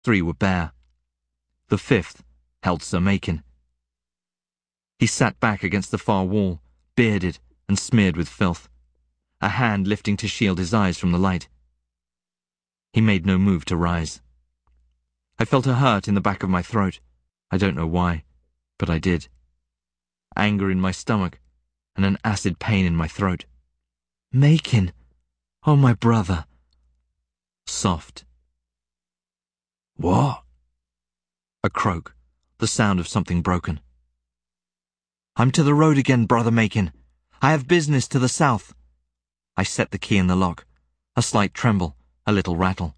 3 were bare. The 5th held Sir Macon. He sat back against the far wall, bearded and smeared with filth, a hand lifting to shield his eyes from the light. He made no move to rise. I felt a hurt in the back of my throat. I don't know why, but I did. Anger in my stomach and an acid pain in my throat. Macon! Oh, my brother! Soft. What? A croak, the sound of something broken. I'm to the road again, Brother Macon. I have business to the south. I set the key in the lock. A slight tremble, a little rattle.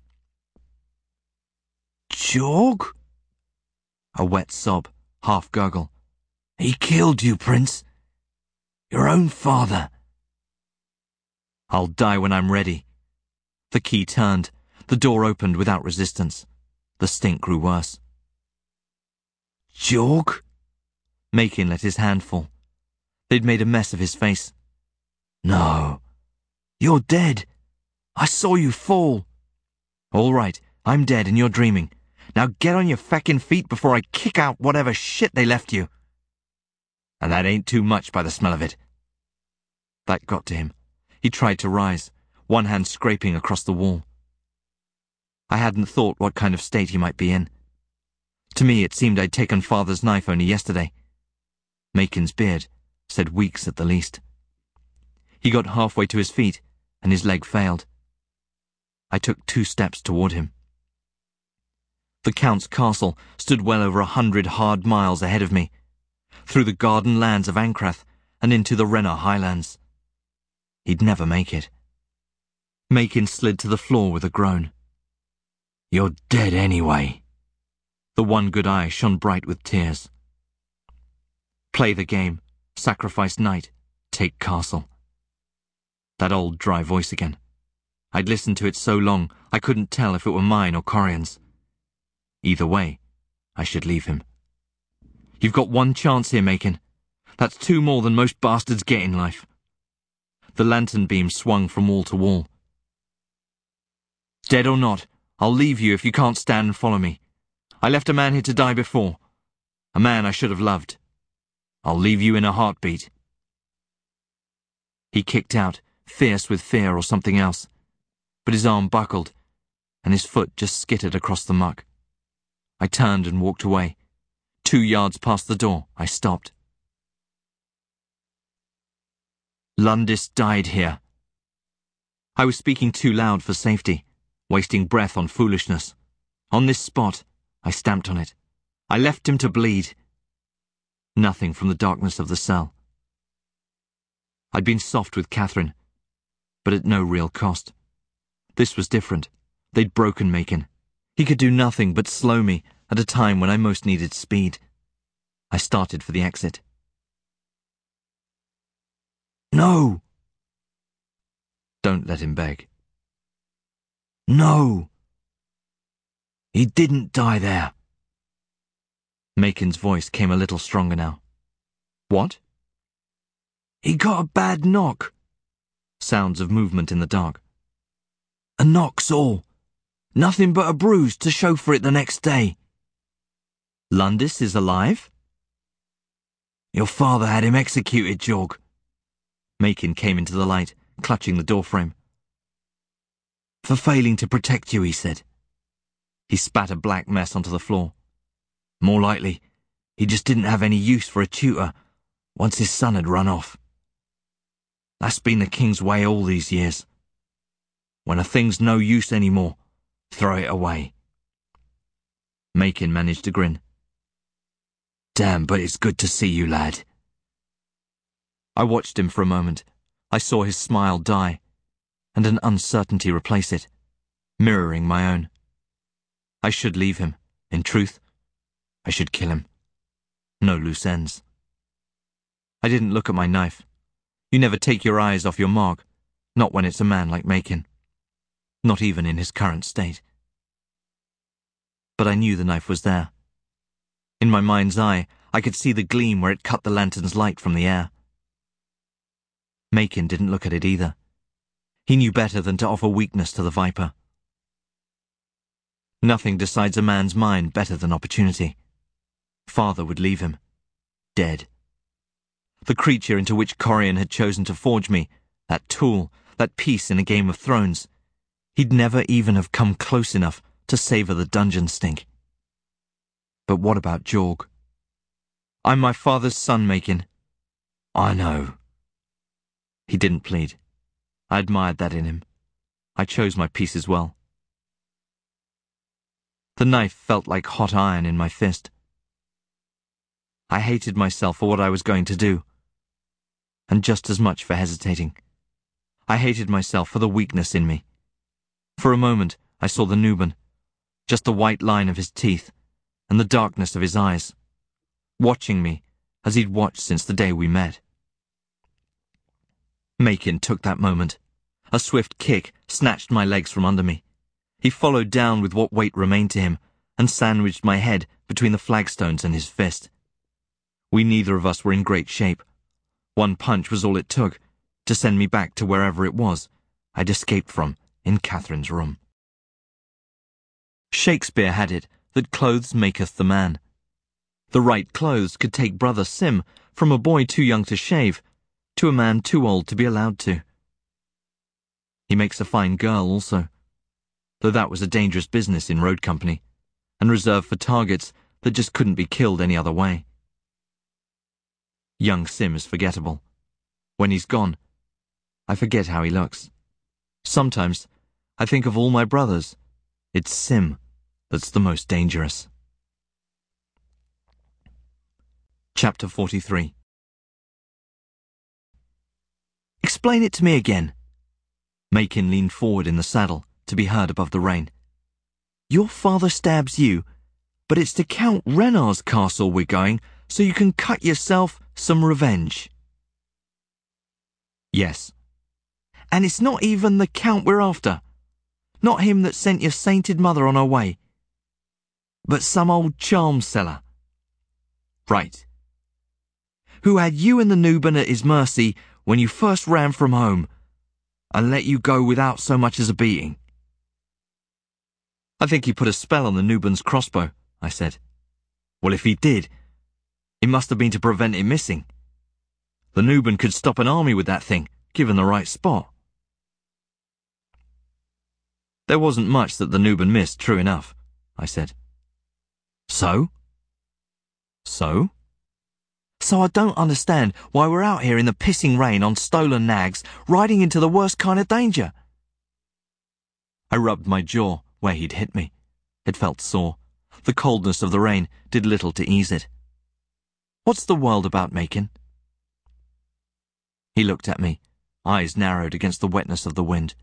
Jorg? A wet sob, half gurgle. He killed you, Prince. Your own father. I'll die when I'm ready. The key turned. The door opened without resistance. The stink grew worse. Jorg? Macon let his hand fall. They'd made a mess of his face. No. You're dead. I saw you fall. All right, I'm dead and you're dreaming. Now get on your feckin' feet before I kick out whatever shit they left you. And that ain't too much by the smell of it. That got to him. He tried to rise, one hand scraping across the wall. I hadn't thought what kind of state he might be in. To me it seemed I'd taken Father's knife only yesterday. Macon's beard said weeks at the least. He got halfway to his feet, and his leg failed. I took 2 steps toward him. The Count's castle stood well over 100 hard miles ahead of me, through the garden lands of Ancrath and into the Renner highlands. He'd never make it. Macon slid to the floor with a groan. You're dead anyway. The one good eye shone bright with tears. Play the game, sacrifice knight, take castle. That old dry voice again. I'd listened to it so long I couldn't tell if it were mine or Corian's. Either way, I should leave him. You've got 1 chance here, Macon. That's 2 more than most bastards get in life. The lantern beam swung from wall to wall. Dead or not, I'll leave you if you can't stand and follow me. I left a man here to die before. A man I should have loved. I'll leave you in a heartbeat. He kicked out, fierce with fear or something else, but his arm buckled, and his foot just skittered across the muck. I turned and walked away. 2 yards past the door, I stopped. Lundis died here. I was speaking too loud for safety, wasting breath on foolishness. On this spot, I stamped on it. I left him to bleed. Nothing from the darkness of the cell. I'd been soft with Catherine, but at no real cost. This was different. They'd broken Macon. He could do nothing but slow me at a time when I most needed speed. I started for the exit. No! Don't let him beg. No! He didn't die there. Macon's voice came a little stronger now. What? He got a bad knock. Sounds of movement in the dark. A knock's all. Nothing but a bruise to show for it the next day. Lundis is alive? Your father had him executed, Jorg. Macon came into the light, clutching the doorframe. For failing to protect you, he said. He spat a black mess onto the floor. More likely, he just didn't have any use for a tutor once his son had run off. That's been the king's way all these years. When a thing's no use anymore, throw it away. Macon managed to grin. Damn, but it's good to see you, lad. I watched him for a moment. I saw his smile die, and an uncertainty replace it, mirroring my own. I should leave him. In truth, I should kill him. No loose ends. I didn't look at my knife. You never take your eyes off your mark, not when it's a man like Macon. Not even in his current state. But I knew the knife was there. In my mind's eye, I could see the gleam where it cut the lantern's light from the air. Macon didn't look at it either. He knew better than to offer weakness to the viper. Nothing decides a man's mind better than opportunity. Father would leave him. Dead. The creature into which Corian had chosen to forge me, that tool, that piece in a Game of Thrones, he'd never even have come close enough to savour the dungeon stink. But what about Jorg? I'm my father's son, Makin. I know. He didn't plead. I admired that in him. I chose my pieces well. The knife felt like hot iron in my fist. I hated myself for what I was going to do, and just as much for hesitating. I hated myself for the weakness in me. For a moment, I saw the Nuban, just the white line of his teeth, and the darkness of his eyes, watching me as he'd watched since the day we met. Makin took that moment. A swift kick snatched my legs from under me. He followed down with what weight remained to him, and sandwiched my head between the flagstones and his fist. We neither of us were in great shape. One punch was all it took to send me back to wherever it was I'd escaped from in Catherine's room. Shakespeare had it that clothes maketh the man. The right clothes could take Brother Sim from a boy too young to shave to a man too old to be allowed to. He makes a fine girl also, though that was a dangerous business in road company, and reserved for targets that just couldn't be killed any other way. Young Sim is forgettable. When he's gone, I forget how he looks. Sometimes I think of all my brothers. It's Sim that's the most dangerous. Chapter 43. Explain it to me again. Makin leaned forward in the saddle to be heard above the rain. Your father stabs you, but it's to Count Renard's castle we're going, so you can cut yourself some revenge. Yes. And it's not even the Count we're after. Not him that sent your sainted mother on her way. But some old charm seller. Right. Who had you and the Nuban at his mercy when you first ran from home, and let you go without so much as a beating. I think he put a spell on the Nuban's crossbow, I said. Well, if he did, it must have been to prevent it missing. The Nuban could stop an army with that thing, given the right spot. There wasn't much that the Nuban missed, true enough, I said. So? So? So I don't understand why we're out here in the pissing rain on stolen nags, riding into the worst kind of danger. I rubbed my jaw where he'd hit me. It felt sore. The coldness of the rain did little to ease it. What's the world about, Makin? He looked at me, eyes narrowed against the wetness of the wind.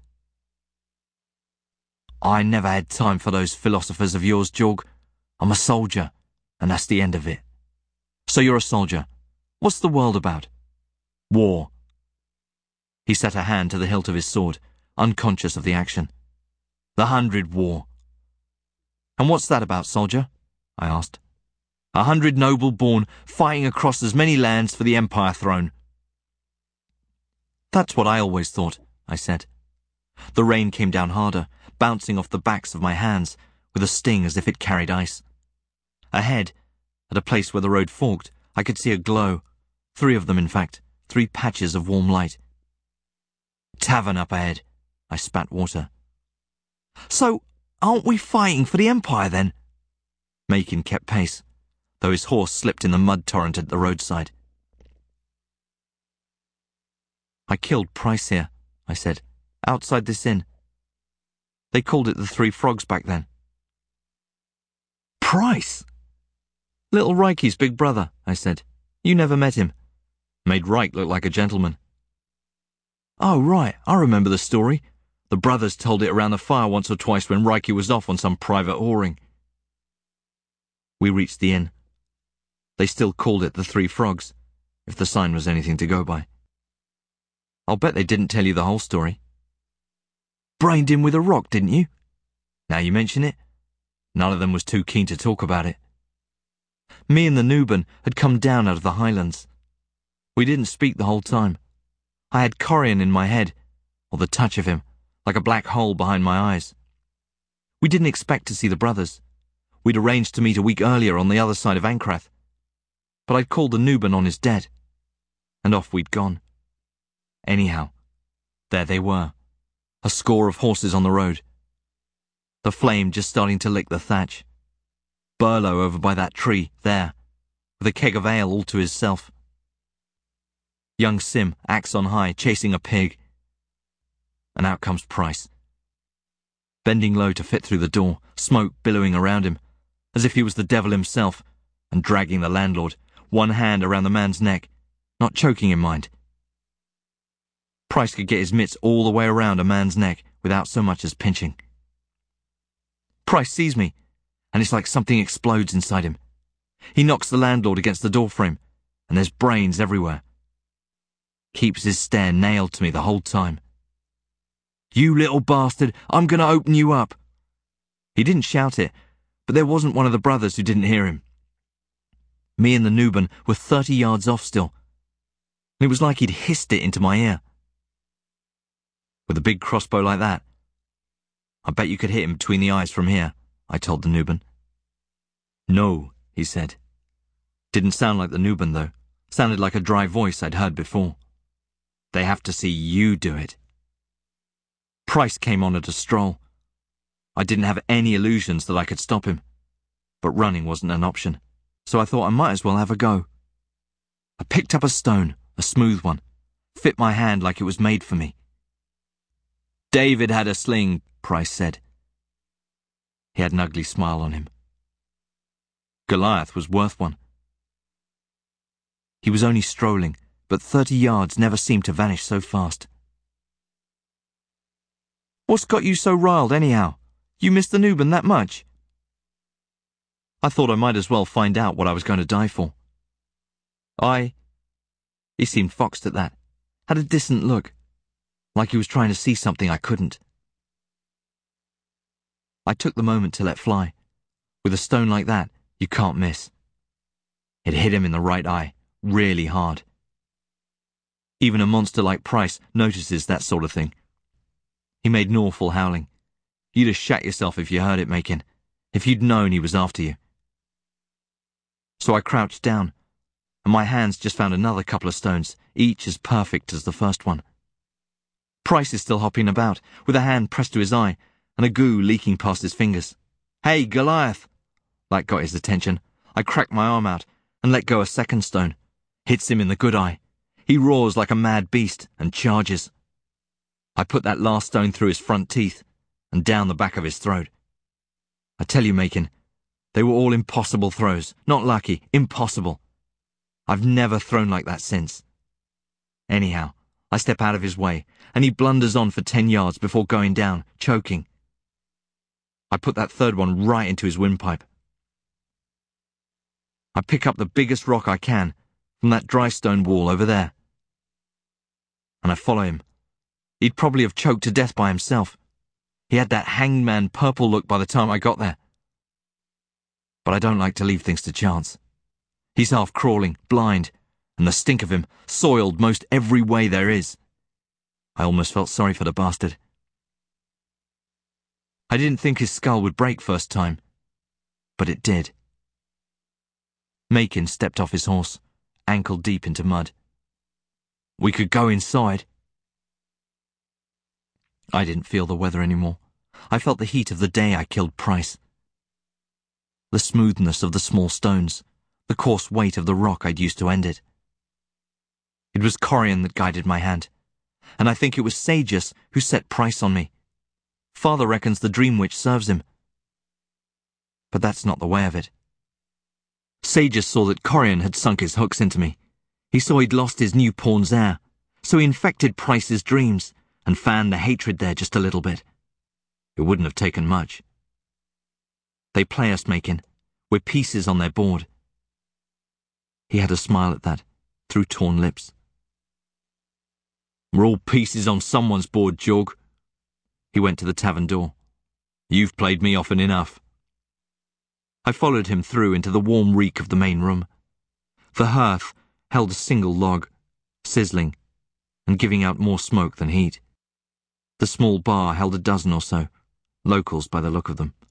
I never had time for those philosophers of yours, Jorg. I'm a soldier, and that's the end of it. So you're a soldier. What's the world about? War. He set a hand to the hilt of his sword, unconscious of the action. The 100 War. And what's that about, soldier? I asked. 100 noble born fighting across as many lands for the Empire throne. That's what I always thought, I said. The rain came down harder, bouncing off the backs of my hands, with a sting as if it carried ice. Ahead, at a place where the road forked, I could see a glow. 3 of them, in fact, 3 patches of warm light. Tavern up ahead. I spat water. So, aren't we fighting for the Empire, then? Makin kept pace, though his horse slipped in the mud torrent at the roadside. I killed Price here, I said, outside this inn. They called it the Three Frogs back then. Price? Little Rikey's big brother, I said. You never met him. Made Reich look like a gentleman. Oh, right, I remember the story. The brothers told it around the fire once or twice when Rikey was off on some private whoring. We reached the inn. They still called it the Three Frogs, if the sign was anything to go by. I'll bet they didn't tell you the whole story. Brained him with a rock, didn't you? Now you mention it, none of them was too keen to talk about it. Me and the Nuban had come down out of the highlands. We didn't speak the whole time. I had Corian in my head, or the touch of him, like a black hole behind my eyes. We didn't expect to see the brothers. We'd arranged to meet a week earlier on the other side of Ancrath. But I'd called the Nuban on his dead, and off we'd gone. Anyhow, there they were, a score of horses on the road. The flame just starting to lick the thatch. Burlo over by that tree, there, with a keg of ale all to himself. Young Sim, axe on high, chasing a pig. And out comes Price, bending low to fit through the door, smoke billowing around him, as if he was the devil himself, and dragging the landlord, one hand around the man's neck, not choking him, mind. Price could get his mitts all the way around a man's neck without so much as pinching. Price sees me, and it's like something explodes inside him. He knocks the landlord against the doorframe, and there's brains everywhere. Keeps his stare nailed to me the whole time. "You little bastard, I'm going to open you up." He didn't shout it, but there wasn't one of the brothers who didn't hear him. Me and the Nuban were 30 yards off still, and it was like he'd hissed it into my ear. "With a big crossbow like that, I bet you could hit him between the eyes from here," I told the Nuban. "No," he said. Didn't sound like the Nuban, though. Sounded like a dry voice I'd heard before. "They have to see you do it." Price came on at a stroll. I didn't have any illusions that I could stop him, but running wasn't an option, so I thought I might as well have a go. I picked up a stone, a smooth one, fit my hand like it was made for me. "David had a sling," Price said. He had an ugly smile on him. Goliath was worth one. He was only strolling, but 30 yards never seemed to vanish so fast. "What's got you so riled, anyhow? You missed the Nuban that much?" I thought I might as well find out what I was going to die for. He seemed foxed at that, had a distant look, like he was trying to see something I couldn't. I took the moment to let fly. With a stone like that, you can't miss. It hit him in the right eye, really hard. Even a monster like Price notices that sort of thing. He made an awful howling. You'd have shat yourself if you heard it making, if you'd known he was after you. So I crouched down, and my hands just found another couple of stones, each as perfect as the first one. Price is still hopping about, with a hand pressed to his eye, and a goo leaking past his fingers. "Hey, Goliath!" That got his attention. I cracked my arm out, and let go a second stone. Hits him in the good eye. He roars like a mad beast, and charges. I put that last stone through his front teeth, and down the back of his throat. I tell you, Macon, they were all impossible throws. Not lucky, impossible. I've never thrown like that since. Anyhow, I step out of his way, and he blunders on for 10 yards before going down, choking. I put that third one right into his windpipe. I pick up the biggest rock I can from that dry stone wall over there, and I follow him. He'd probably have choked to death by himself. He had that hangman purple look by the time I got there. But I don't like to leave things to chance. He's half crawling, blind, and the stink of him, soiled most every way there is. I almost felt sorry for the bastard. I didn't think his skull would break first time, but it did. Macon stepped off his horse, ankle deep into mud. "We could go inside." I didn't feel the weather anymore. I felt the heat of the day I killed Price. The smoothness of the small stones, the coarse weight of the rock I'd used to end it. It was Corian that guided my hand, and I think it was Sageus who set Price on me. Father reckons the dream witch serves him. But that's not the way of it. Sageus saw that Corian had sunk his hooks into me. He saw he'd lost his new pawn's heir, so he infected Price's dreams and fanned the hatred there just a little bit. It wouldn't have taken much. They play us, Macon. We're pieces on their board. He had a smile at that, through torn lips. "We're all pieces on someone's board, Jorg." He went to the tavern door. "You've played me often enough." I followed him through into the warm reek of the main room. The hearth held a single log, sizzling, and giving out more smoke than heat. The small bar held a dozen or so, locals by the look of them.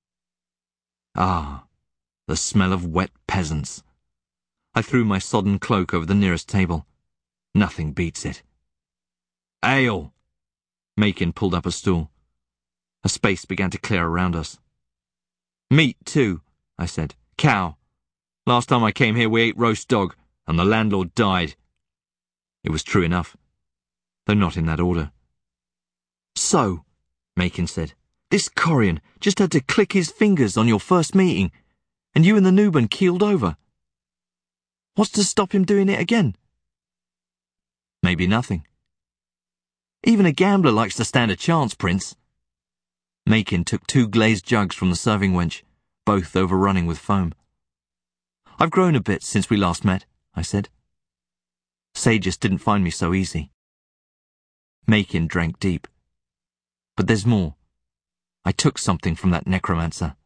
Ah, the smell of wet peasants. I threw my sodden cloak over the nearest table. Nothing beats it. Ale! Macon pulled up a stool. A space began to clear around us. Meat, too, I said. Cow. Last time I came here we ate roast dog, and the landlord died. It was true enough, though not in that order. So, Macon said, this Corian just had to click his fingers on your first meeting, and you and the Nuban keeled over. What's to stop him doing it again? Maybe nothing. Even a gambler likes to stand a chance, Prince. Macon took 2 glazed jugs from the serving wench, both overrunning with foam. I've grown a bit since we last met, I said. Sages didn't find me so easy. Macon drank deep. But there's more. I took something from that necromancer.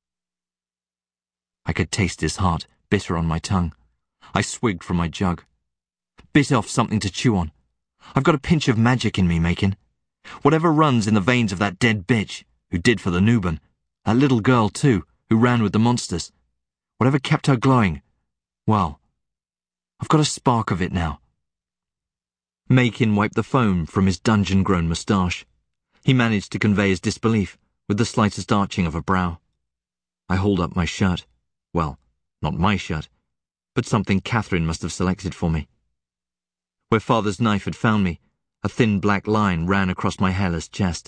I could taste his heart, bitter on my tongue. I swigged from my jug. Bit off something to chew on. I've got a pinch of magic in me, Macon. Whatever runs in the veins of that dead bitch, who did for the Nuban, that little girl too, who ran with the monsters, whatever kept her glowing, well, I've got a spark of it now. Macon wiped the foam from his dungeon-grown moustache. He managed to convey his disbelief with the slightest arching of a brow. I hauled up my shirt. Well, not my shirt, but something Catherine must have selected for me. Where Father's knife had found me, a thin black line ran across my hairless chest.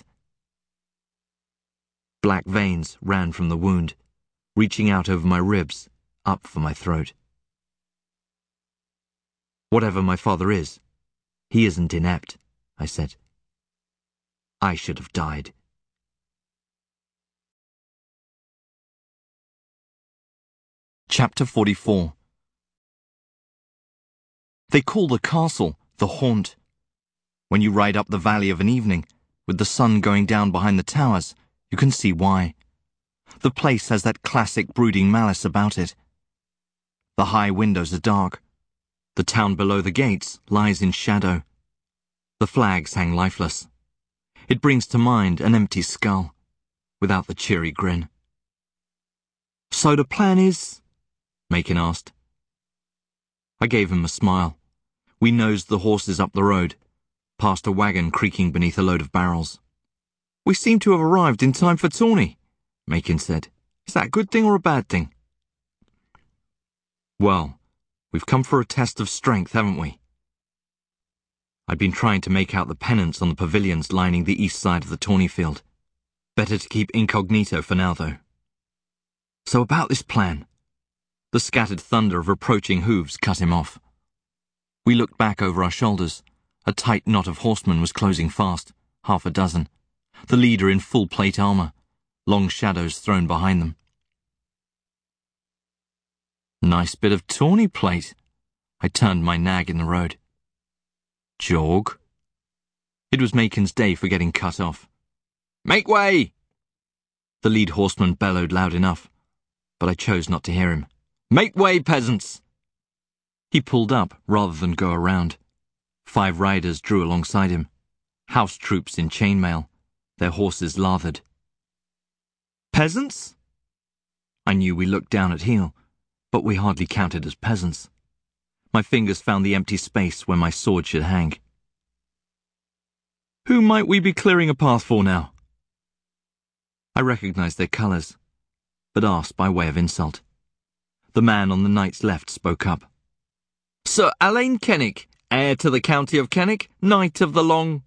Black veins ran from the wound, reaching out over my ribs, up for my throat. Whatever my father is, he isn't inept, I said. I should have died. Chapter 44. They call the castle the Haunt. When you ride up the valley of an evening, with the sun going down behind the towers, you can see why. The place has that classic brooding malice about it. The high windows are dark. The town below the gates lies in shadow. The flags hang lifeless. It brings to mind an empty skull, without the cheery grin. So the plan is? Macon asked. I gave him a smile. We nosed the horses up the road, past a wagon creaking beneath a load of barrels. We seem to have arrived in time for tourney, Macon said. Is that a good thing or a bad thing? Well, we've come for a test of strength, haven't we? I'd been trying to make out the pennants on the pavilions lining the east side of the tourney field. Better to keep incognito for now, though. So about this plan. The scattered thunder of approaching hooves cut him off. We looked back over our shoulders. A tight knot of horsemen was closing fast, 6 the leader in full plate armour, long shadows thrown behind them. Nice bit of tawny plate. I turned my nag in the road. Jog. It was Macon's day for getting cut off. Make way! The lead horseman bellowed loud enough, but I chose not to hear him. Make way, peasants! He pulled up rather than go around. 5 riders drew alongside him, house troops in chainmail, their horses lathered. Peasants? I knew we looked down at heel, but we hardly counted as peasants. My fingers found the empty space where my sword should hang. Who might we be clearing a path for now? I recognized their colours, but asked by way of insult. The man on the knight's left spoke up. Sir Alain Kennick, heir to the county of Kennick, knight of the long...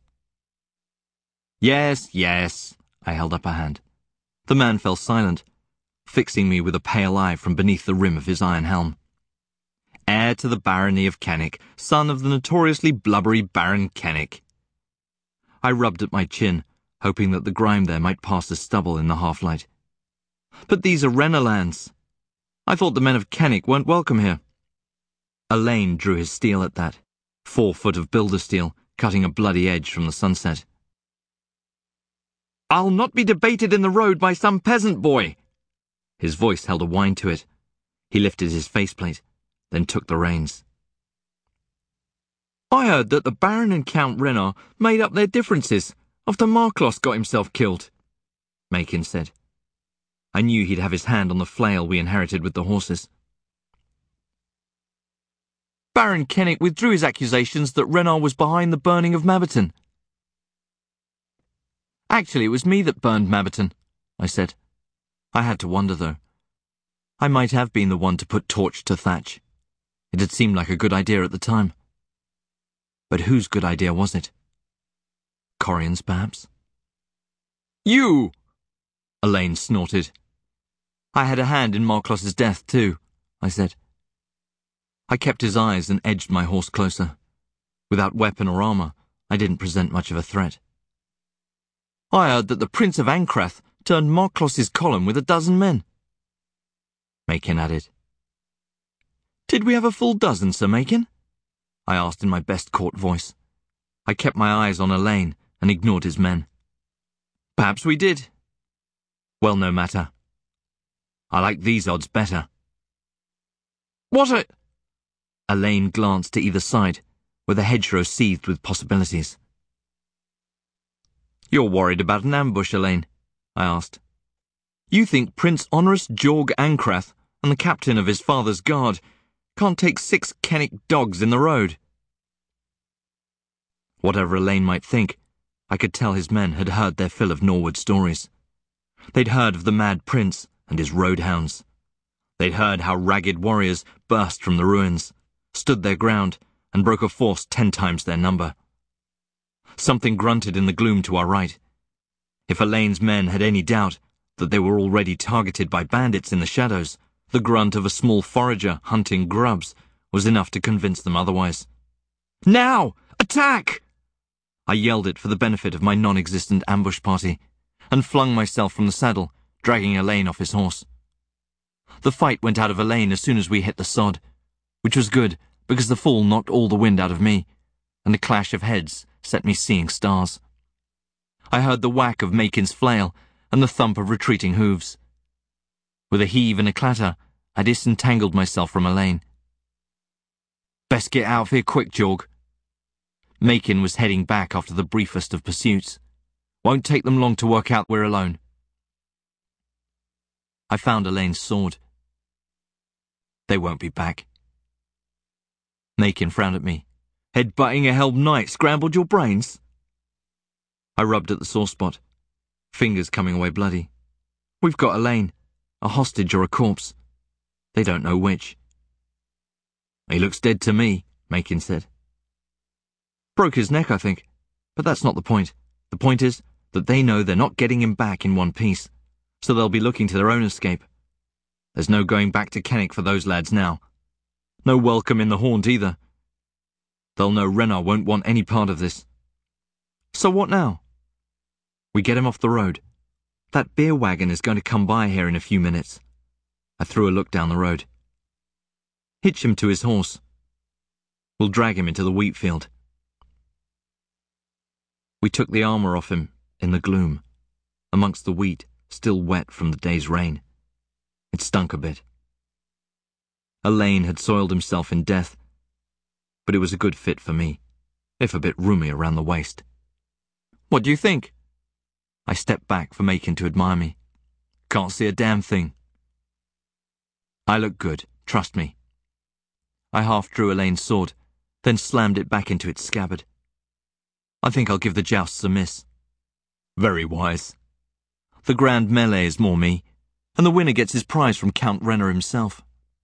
Yes, yes, I held up a hand. The man fell silent, fixing me with a pale eye from beneath the rim of his iron helm. Heir to the barony of Kennick, son of the notoriously blubbery Baron Kennick. I rubbed at my chin, hoping that the grime there might pass as stubble in the half-light. But these are Renalands. I thought the men of Kennick weren't welcome here. Alain drew his steel at that, 4 foot of builder steel, cutting a bloody edge from the sunset. I'll not be debated in the road by some peasant boy. His voice held a whine to it. He lifted his faceplate, then took the reins. I heard that the Baron and Count Renard made up their differences after Marclos got himself killed. Macon said. I knew he'd have his hand on the flail we inherited with the horses. Baron Kennick withdrew his accusations that Renard was behind the burning of Mabberton. Actually, it was me that burned Mabberton, I said. I had to wonder, though. I might have been the one to put torch to thatch. It had seemed like a good idea at the time. But whose good idea was it? Corian's, perhaps? You! Elaine snorted. I had a hand in Marclos's death, too, I said. I kept his eyes and edged my horse closer. Without weapon or armour, I didn't present much of a threat. I heard that the Prince of Ancrath turned Marclos's column with 12 men. Macon added. Did we have a full dozen, Sir Macon? I asked in my best court voice. I kept my eyes on Elaine and ignored his men. Perhaps we did. Well, no matter. I like these odds better. What a... Elaine glanced to either side, where the hedgerow seethed with possibilities. You're worried about an ambush, Elaine, I asked. You think Prince Honorus Jorg Ancrath and the captain of his father's guard can't take 6 Kennick dogs in the road? Whatever Elaine might think, I could tell his men had heard their fill of Norwood stories. They'd heard of the Mad Prince and his roadhounds. They'd heard how ragged warriors burst from the ruins, stood their ground, and broke a force 10 times their number. Something grunted in the gloom to our right. If Elaine's men had any doubt that they were already targeted by bandits in the shadows, the grunt of a small forager hunting grubs was enough to convince them otherwise. Now! Attack! I yelled it for the benefit of my non-existent ambush party, and flung myself from the saddle, dragging Elaine off his horse. The fight went out of Elaine as soon as we hit the sod, which was good because the fall knocked all the wind out of me, and the clash of heads set me seeing stars. I heard the whack of Macon's flail and the thump of retreating hooves. With a heave and a clatter, I disentangled myself from Elaine. Best get out of here quick, Jorg. Macon was heading back after the briefest of pursuits. Won't take them long to work out we're alone. I found Elaine's sword. They won't be back. Macon frowned at me. Head-butting a helmed knight scrambled your brains? I rubbed at the sore spot, fingers coming away bloody. We've got Elaine, a hostage or a corpse. They don't know which. He looks dead to me, Macon said. Broke his neck, I think. But that's not the point. The point is that they know they're not getting him back in one piece, so they'll be looking to their own escape. There's no going back to Kennick for those lads now. No welcome in the haunt either. They'll know Renard won't want any part of this. So what now? We get him off the road. That beer wagon is going to come by here in a few minutes. I threw a look down the road. Hitch him to his horse. We'll drag him into the wheat field. We took the armour off him in the gloom, amongst the wheat still wet from the day's rain. It stunk a bit. Elaine had soiled himself in death, but it was a good fit for me, if a bit roomy around the waist. What do you think? I stepped back for Macon to admire me. Can't see a damn thing. I look good, trust me. I half drew Elaine's sword, then slammed it back into its scabbard. I think I'll give the jousts a miss. Very wise. The grand melee is more me, and the winner gets his prize from Count Renner himself.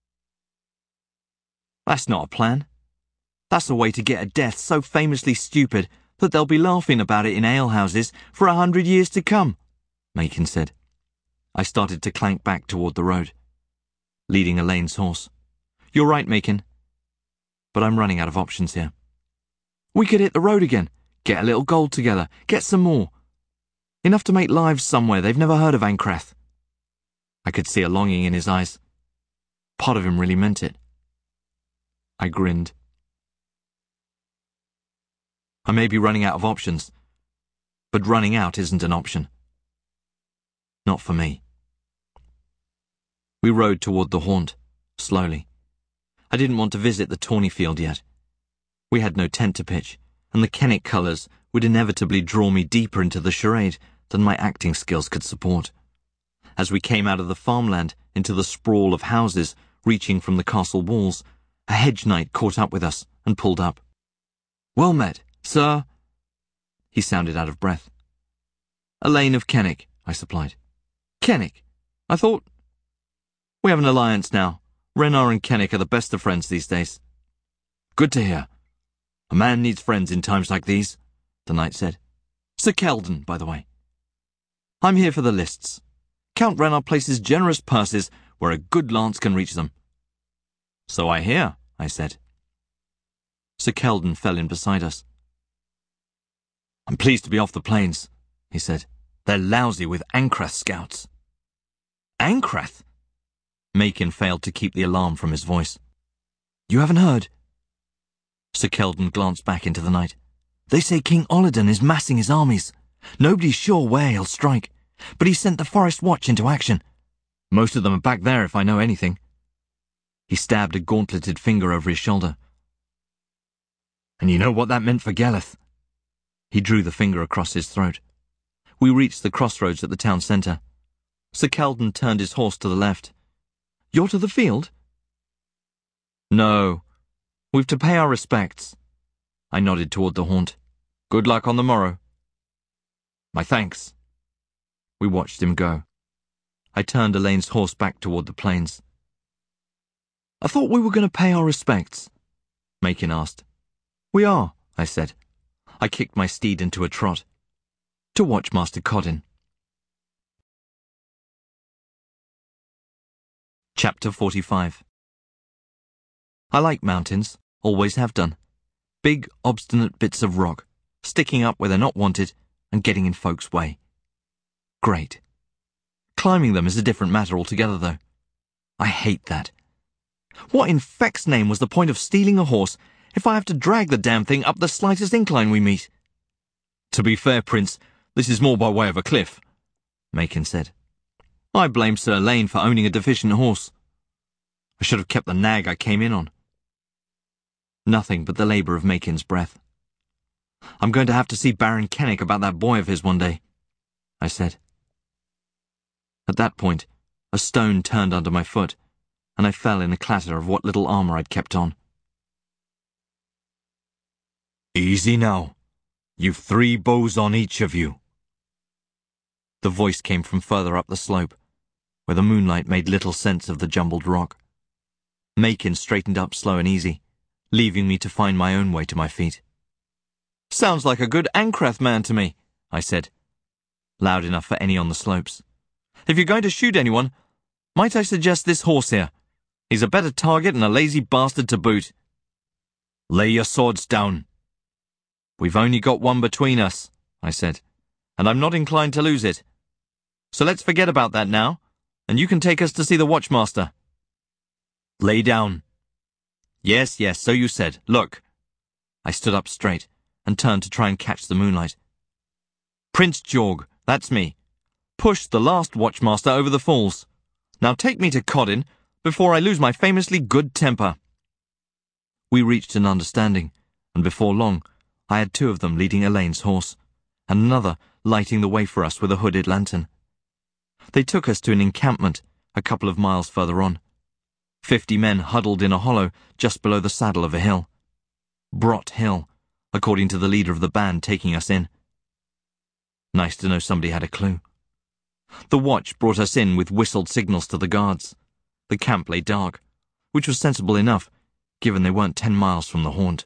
That's not a plan. That's a way to get a death so famously stupid that they'll be laughing about it in alehouses for 100 years to come, Macon said. I started to clank back toward the road, leading Elaine's horse. You're right, Macon. But I'm running out of options here. We could hit the road again, get a little gold together, get some more. Enough to make lives somewhere they've never heard of Ancrath. I could see a longing in his eyes. Part of him really meant it. I grinned. I may be running out of options, but running out isn't an option. Not for me. We rode toward the haunt, slowly. I didn't want to visit the tawny field yet. We had no tent to pitch, and the Kennick colours would inevitably draw me deeper into the charade than my acting skills could support. As we came out of the farmland into the sprawl of houses reaching from the castle walls, a hedge knight caught up with us and pulled up. "Well met, sir." He sounded out of breath. "Elaine of Kennick," I supplied. "Kennick? I thought—" "We have an alliance now. Renar and Kennick are the best of friends these days." "Good to hear. A man needs friends in times like these," the knight said. "Sir Keldon, by the way. I'm here for the lists. Count Renar places generous purses where a good lance can reach them." "So I hear," I said. Sir Keldon fell in beside us. "I'm pleased to be off the plains," he said. "They're lousy with Ancrath scouts." "Ancrath?" Macon failed to keep the alarm from his voice. "You haven't heard?" Sir Keldon glanced back into the night. "They say King Ollidan is massing his armies. Nobody's sure where he'll strike, but he sent the Forest Watch into action. Most of them are back there if I know anything." He stabbed a gauntleted finger over his shoulder. "And you know what that meant for Geleth?" He drew the finger across his throat. We reached the crossroads at the town centre. Sir Keldon turned his horse to the left. "You're to the field?" "No. We've to pay our respects." I nodded toward the haunt. "Good luck on the morrow." "My thanks." We watched him go. I turned Elaine's horse back toward the plains. "I thought we were going to pay our respects," Macon asked. "We are," I said. I kicked my steed into a trot. "To watch Master Codin." Chapter 45. I like mountains, always have done. Big, obstinate bits of rock, sticking up where they're not wanted and getting in folks' way. Great. Climbing them is a different matter altogether, though. I hate that. What in feck's name was the point of stealing a horse if I have to drag the damn thing up the slightest incline we meet? "To be fair, Prince, this is more by way of a cliff," Macon said. "I blame Sir Elaine for owning a deficient horse. I should have kept the nag I came in on." Nothing but the labour of Macon's breath. "I'm going to have to see Baron Kennick about that boy of his one day," I said. At that point, a stone turned under my foot, and I fell in a clatter of what little armour I'd kept on. "Easy now. You've 3 bows on each of you." The voice came from further up the slope, where the moonlight made little sense of the jumbled rock. Macon straightened up slow and easy, leaving me to find my own way to my feet. "Sounds like a good Ancrath man to me," I said, loud enough for any on the slopes. "If you're going to shoot anyone, might I suggest this horse here? He's a better target and a lazy bastard to boot." "Lay your swords down." "We've only got one between us," I said, "and I'm not inclined to lose it. So let's forget about that now, and you can take us to see the Watchmaster." "Lay down." Yes, so you said. Look." I stood up straight and turned to try and catch the moonlight. "Prince Jorg, that's me. Push the last Watchmaster over the falls. Now take me to Codin before I lose my famously good temper." We reached an understanding, and before long, I had 2 of them leading Elaine's horse, and another lighting the way for us with a hooded lantern. They took us to an encampment a couple of miles further on. 50 men huddled in a hollow just below the saddle of a hill. Brot Hill, according to the leader of the band taking us in. Nice to know somebody had a clue. The watch brought us in with whistled signals to the guards. The camp lay dark, which was sensible enough, given they weren't 10 miles from the haunt.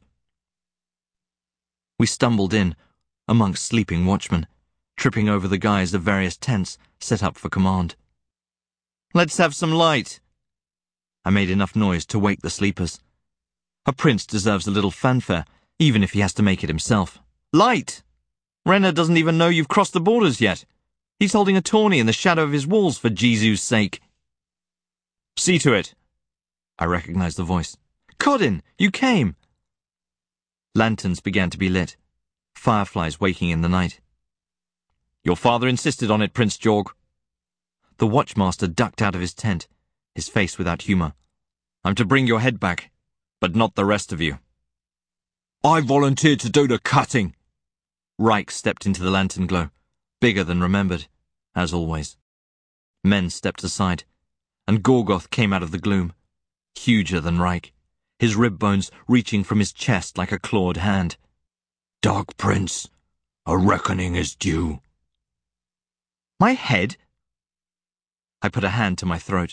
We stumbled in, amongst sleeping watchmen, tripping over the guys of various tents set up for command. "Let's have some light." I made enough noise to wake the sleepers. A prince deserves a little fanfare, even if he has to make it himself. "Light! Renar doesn't even know you've crossed the borders yet. He's holding a tourney in the shadow of his walls for Jesu's sake." "See to it." I recognized the voice. "Codin, you came!" Lanterns began to be lit, fireflies waking in the night. "Your father insisted on it, Prince Jorg." The Watchmaster ducked out of his tent, his face without humour. "I'm to bring your head back, but not the rest of you." "I volunteered to do the cutting." Reich stepped into the lantern glow. bigger than remembered, as always. Men stepped aside, and Gorgoth came out of the gloom, huger than Reich, his rib bones reaching from his chest like a clawed hand. "Dark Prince, a reckoning is due." "My head?" I put a hand to my throat.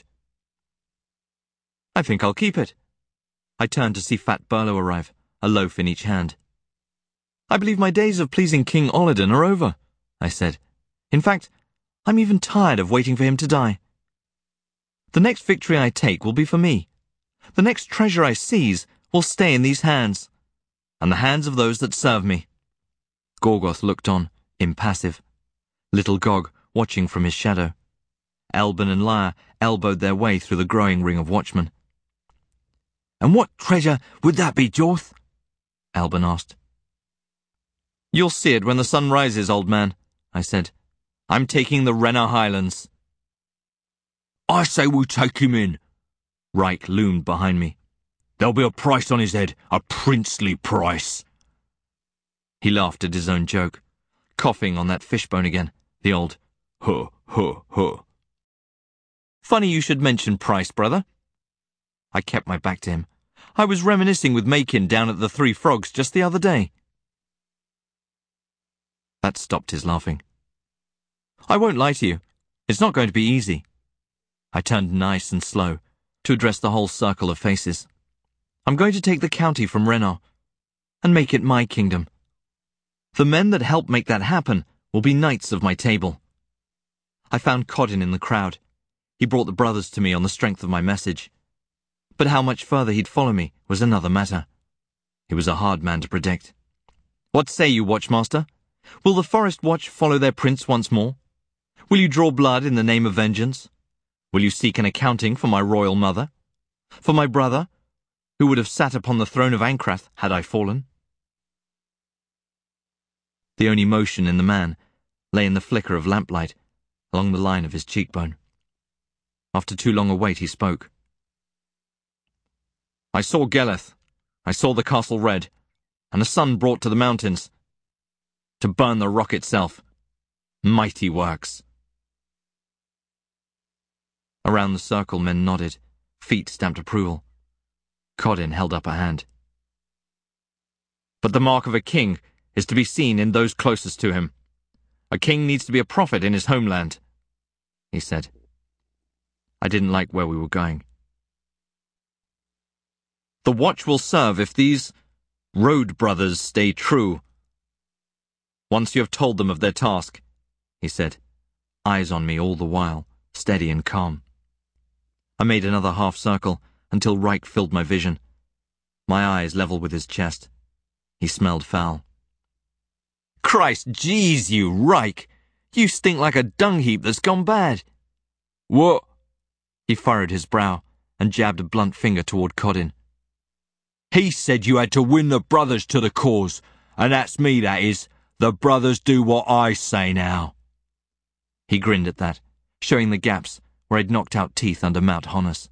"I think I'll keep it." I turned to see Fat Burlo arrive, a loaf in each hand. "I believe my days of pleasing King Olladin are over," I said. "In fact, I'm even tired of waiting for him to die. The next victory I take will be for me. The next treasure I seize will stay in these hands, and the hands of those that serve me." Gorgoth looked on, impassive. Little Gog watching from his shadow. Elben and Lyre elbowed their way through the growing ring of watchmen. "And what treasure would that be, Jorth?" Elben asked. "You'll see it when the sun rises, old man," I said. "I'm taking the Renna Highlands." "I say we take him in." Reich loomed behind me. "There'll be a price on his head, a princely price." He laughed at his own joke, coughing on that fishbone again, the old huh, huh, huh. "Funny you should mention price, brother." I kept my back to him. I was reminiscing with Maykin down at the Three Frogs just the other day. That stopped his laughing. "I won't lie to you. It's not going to be easy." I turned nice and slow to address the whole circle of faces. "I'm going to take the county from Renna and make it my kingdom. The men that help make that happen will be knights of my table." I found Codin in the crowd. He brought the brothers to me on the strength of my message. But how much further he'd follow me was another matter. He was a hard man to predict. "What say you, Watchmaster? Will the Forest Watch follow their prince once more? Will you draw blood in the name of vengeance? Will you seek an accounting for my royal mother? For my brother, who would have sat upon the throne of Ankrath had I fallen?" The only motion in the man lay in the flicker of lamplight along the line of his cheekbone. After too long a wait, he spoke. "I saw Geleth. I saw the castle red, and the sun brought to the mountains, to burn the rock itself. Mighty works." Around the circle, men nodded, feet stamped approval. Codin held up a hand. "But the mark of a king is to be seen in those closest to him. A king needs to be a prophet in his homeland," he said. I didn't like where we were going. "The watch will serve if these road brothers stay true. Once you have told them of their task," he said, eyes on me all the while, steady and calm. I made another half-circle until Reich filled my vision, my eyes level with his chest. He smelled foul. "Christ jeez, you, Reich! You stink like a dung heap that's gone bad." "What?" He furrowed his brow and jabbed a blunt finger toward Codin. "He said you had to win the brothers to the cause, and that's me, that is. The brothers do what I say now." He grinned at that, showing the gaps where I'd knocked out teeth under Mount Honus.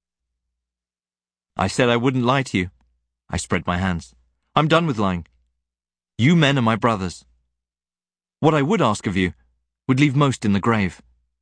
"I said I wouldn't lie to you." I spread my hands. "I'm done with lying. You men are my brothers. What I would ask of you would leave most in the grave."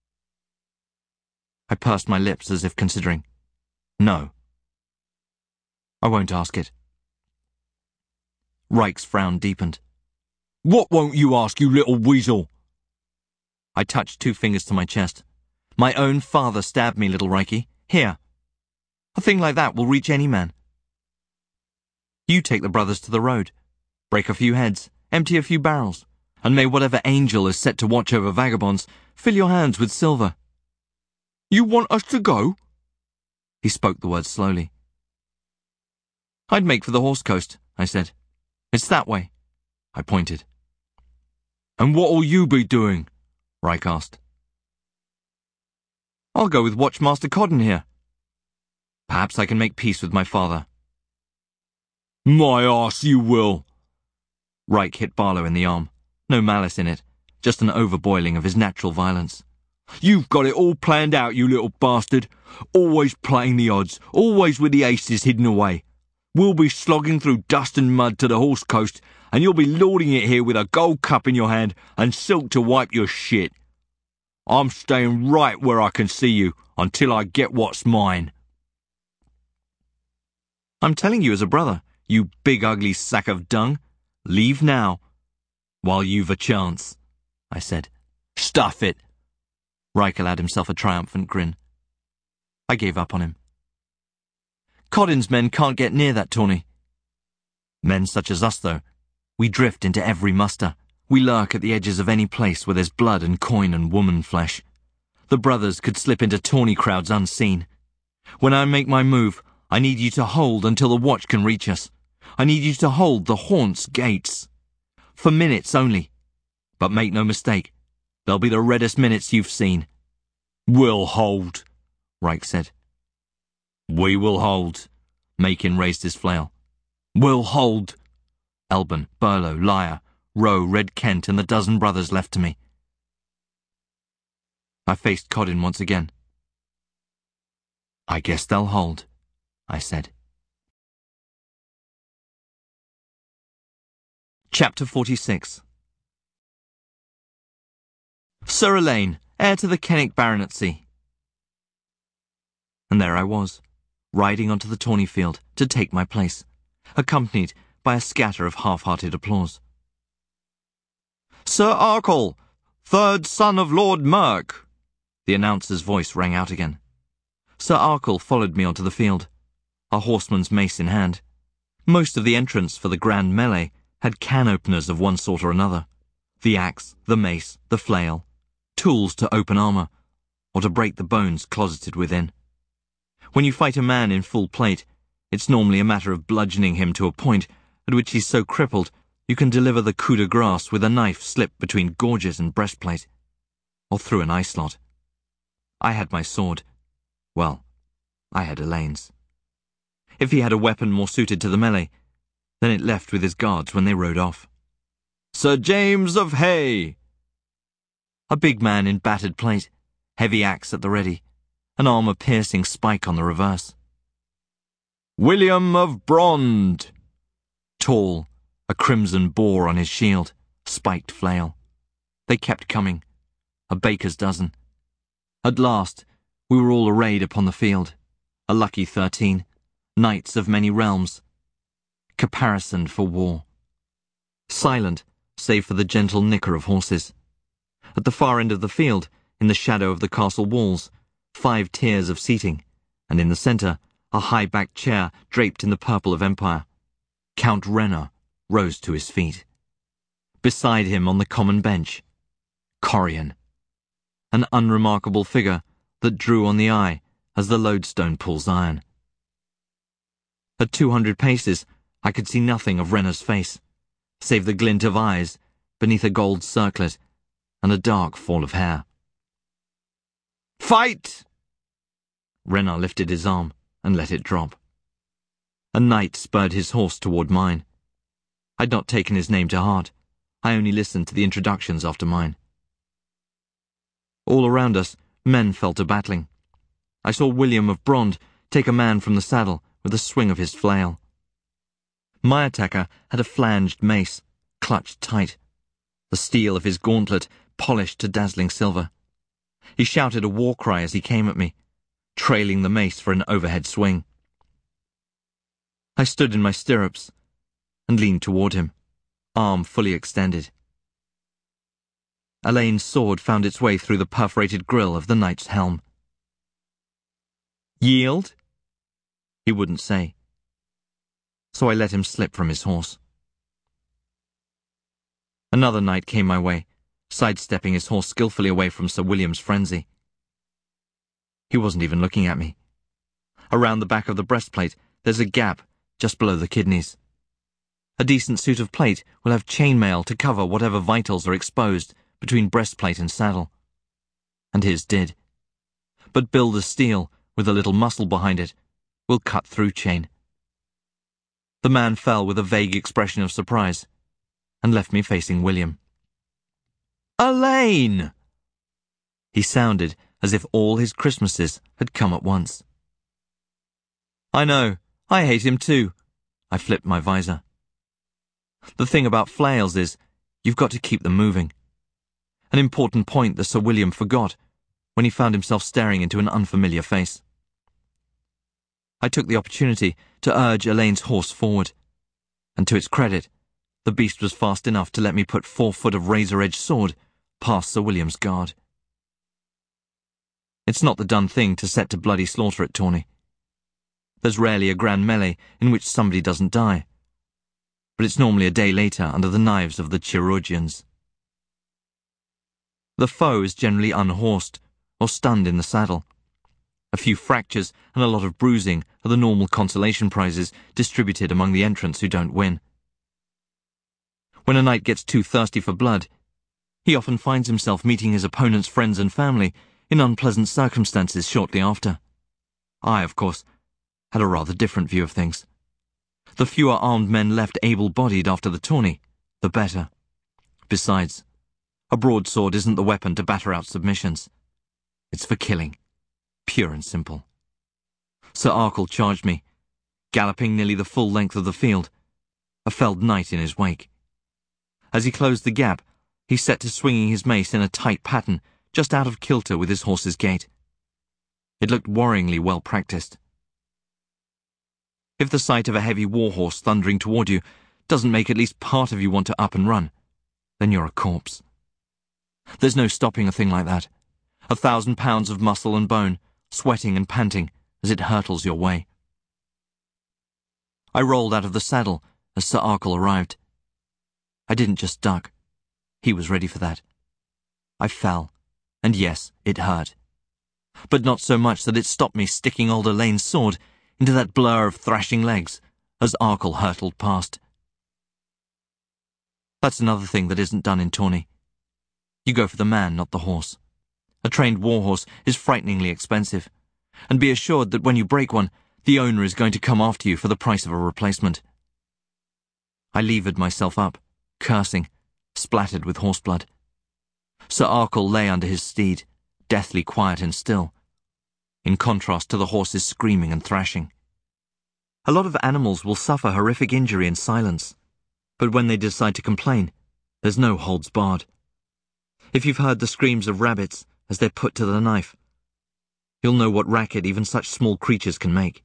I pursed my lips as if considering. "No. I won't ask it." Reich's frown deepened. "What won't you ask, you little weasel?" I touched 2 fingers to my chest. "My own father stabbed me, little Reichi. Here. A thing like that will reach any man. You take the brothers to the road, break a few heads, empty a few barrels, and may whatever angel is set to watch over vagabonds fill your hands with silver." "You want us to go?" He spoke the words slowly. "I'd make for the Horse Coast," I said. "It's that way." I pointed. "And what'll you be doing?" Reich asked. "I'll go with Watchmaster Codin here. Perhaps I can make peace with my father." "My arse, you will!" Reich hit Barlow in the arm. No malice in it, just an overboiling of his natural violence. "You've got it all planned out, you little bastard. Always playing the odds, always with the aces hidden away. We'll be slogging through dust and mud to the Horse Coast, and you'll be lording it here with a gold cup in your hand and silk to wipe your shit. I'm staying right where I can see you until I get what's mine. I'm telling you as a brother, you big ugly sack of dung. Leave now, while you've a chance, I said. Stuff it. Riker allowed himself a triumphant grin. I gave up on him. Coddin's men can't get near that tawny. Men such as us, though, we drift into every muster. We lurk at the edges of any place where there's blood and coin and woman flesh. The brothers could slip into tawny crowds unseen. When I make my move, I need you to hold until the watch can reach us. I need you to hold the haunt's gates. For minutes only. But make no mistake, they'll be the reddest minutes you've seen. We'll hold, Reich said. We will hold. Macon raised his flail. We'll hold. Elban, Burlow, Lyer, Rowe, Red Kent, and the dozen brothers left to me. I faced Coddin once again. I guess they'll hold, I said. Chapter 46. Sir Elaine, heir to the Kennick baronetcy. And there I was, riding onto the tawny field to take my place, accompanied by a scatter of half-hearted applause. Sir Arkle, third son of Lord Merk, the announcer's voice rang out again. Sir Arkle followed me onto the field, a horseman's mace in hand. Most of the entrants for the grand melee had can openers of one sort or another. The axe, the mace, the flail, tools to open armour, or to break the bones closeted within. When you fight a man in full plate, it's normally a matter of bludgeoning him to a point at which he's so crippled you can deliver the coup de grace with a knife slipped between gorget and breastplate, or through an eye slot. I had my sword. Well, I had Elaine's. If he had a weapon more suited to the melee, then it left with his guards when they rode off. Sir James of Hay! A big man in battered plate, heavy axe at the ready, an armour-piercing spike on the reverse. William of Brond! Tall, a crimson boar on his shield, spiked flail. They kept coming, a baker's dozen. At last, we were all arrayed upon the field, a lucky 13, knights of many realms, caparisoned for war. Silent, save for the gentle nicker of horses. At the far end of the field, in the shadow of the castle walls, 5 tiers of seating, and in the centre, a high-backed chair draped in the purple of empire. Count Renner rose to his feet. Beside him on the common bench, Corian, an unremarkable figure that drew on the eye as the lodestone pulls iron. At 200 paces, I could see nothing of Renner's face, save the glint of eyes beneath a gold circlet and a dark fall of hair. Fight! Renner lifted his arm and let it drop. A knight spurred his horse toward mine. I'd not taken his name to heart. I only listened to the introductions after mine. All around us, men fell to battling. I saw William of Brond take a man from the saddle with a swing of his flail. My attacker had a flanged mace, clutched tight, the steel of his gauntlet polished to dazzling silver. He shouted a war cry as he came at me, trailing the mace for an overhead swing. I stood in my stirrups and leaned toward him, arm fully extended. Elaine's sword found its way through the perforated grill of the knight's helm. Yield? He wouldn't say. So I let him slip from his horse. Another knight came my way, sidestepping his horse skillfully away from Sir William's frenzy. He wasn't even looking at me. Around the back of the breastplate, there's a gap just below the kidneys. A decent suit of plate will have chainmail to cover whatever vitals are exposed between breastplate and saddle. And his did. But build of steel, with a little muscle behind it, will cut through chain. The man fell with a vague expression of surprise, and left me facing William. Elaine! He sounded as if all his Christmases had come at once. I know, I hate him too. I flipped my visor. The thing about flails is, you've got to keep them moving. An important point that Sir William forgot when he found himself staring into an unfamiliar face. I took the opportunity to urge Elaine's horse forward, and to its credit, the beast was fast enough to let me put 4 foot of razor-edged sword past Sir William's guard. It's not the done thing to set to bloody slaughter at Tourney. There's rarely a grand melee in which somebody doesn't die, but it's normally a day later under the knives of the chirurgeons. The foe is generally unhorsed or stunned in the saddle. A few fractures and a lot of bruising are the normal consolation prizes distributed among the entrants who don't win. When a knight gets too thirsty for blood, he often finds himself meeting his opponent's friends and family in unpleasant circumstances shortly after. I, of course, had a rather different view of things. The fewer armed men left able-bodied after the tourney, the better. Besides, a broadsword isn't the weapon to batter out submissions. It's for killing, pure and simple. Sir Arkle charged me, galloping nearly the full length of the field, a felled knight in his wake. As he closed the gap, he set to swinging his mace in a tight pattern, just out of kilter with his horse's gait. It looked worryingly well practiced. If the sight of a heavy warhorse thundering toward you doesn't make at least part of you want to up and run, then you're a corpse. There's no stopping a thing like that. 1,000 pounds of muscle and bone, sweating and panting as it hurtles your way. I rolled out of the saddle as Sir Arkle arrived. I didn't just duck. He was ready for that. I fell, and yes, it hurt. But not so much that it stopped me sticking old Elaine's sword into that blur of thrashing legs as Arkle hurtled past. That's another thing that isn't done in Tourney. You go for the man, not the horse. A trained warhorse is frighteningly expensive, and be assured that when you break one, the owner is going to come after you for the price of a replacement. I levered myself up, cursing, splattered with horseblood. Sir Arkle lay under his steed, deathly quiet and still, in contrast to the horse's screaming and thrashing. A lot of animals will suffer horrific injury in silence, but when they decide to complain, there's no holds barred. If you've heard the screams of rabbits as they're put to the knife, you'll know what racket even such small creatures can make.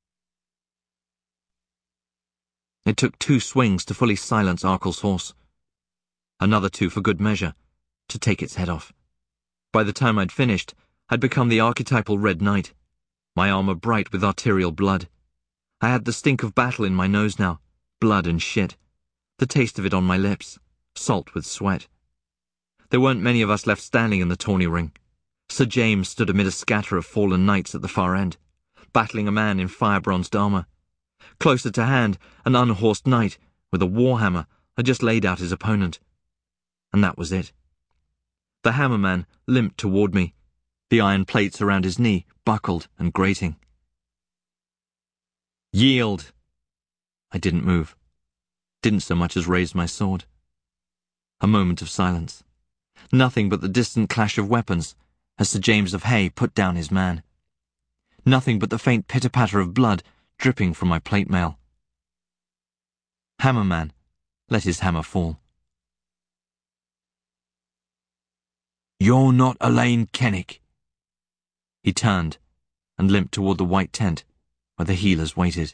It took 2 swings to fully silence Arkle's horse. Another 2 for good measure, to take its head off. By the time I'd finished, I'd become the archetypal Red Knight, my armor bright with arterial blood. I had the stink of battle in my nose now, blood and shit, the taste of it on my lips, salt with sweat. There weren't many of us left standing in the tourney ring. Sir James stood amid a scatter of fallen knights at the far end, battling a man in fire-bronzed armor. Closer to hand, an unhorsed knight with a warhammer had just laid out his opponent. And that was it. The hammerman limped toward me, the iron plates around his knee buckled and grating. Yield! I didn't move. Didn't so much as raise my sword. A moment of silence. Nothing but the distant clash of weapons as Sir James of Hay put down his man. Nothing but the faint pitter-patter of blood dripping from my plate mail. Hammerman let his hammer fall. You're not Elaine Kennick. He turned and limped toward the white tent where the healers waited.